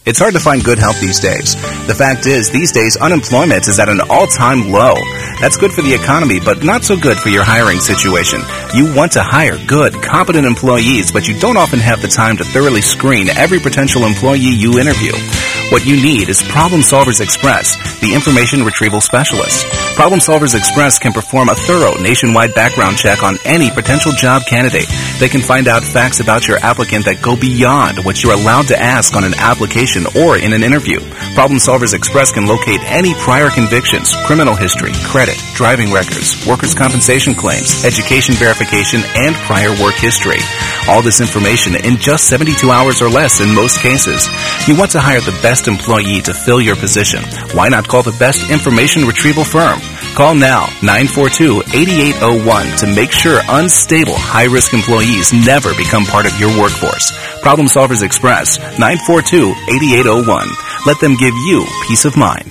It's hard to find good help these days. The fact is, these days, unemployment is at an all-time low. That's good for the economy, but not so good for your hiring situation. You want to hire good, competent employees, but you don't often have the time to thoroughly screen every potential employee you interview. What you need is Problem Solvers Express, the information retrieval specialist. Problem Solvers Express can perform a thorough nationwide background check on any potential job candidate. They can find out facts about your applicant that go beyond what you're allowed to ask on an application or in an interview. Problem Solvers Express can locate any prior convictions, criminal history, credit, driving records, workers' compensation claims, education verification, and prior work history. All this information in just 72 hours or less in most cases. You want to hire the best employee to fill your position. Why not call the best information retrieval firm? Call now, 942-8801, to make sure unstable, high-risk employees never become part of your workforce. Problem Solvers Express, 942-8801. Let them give you peace of mind.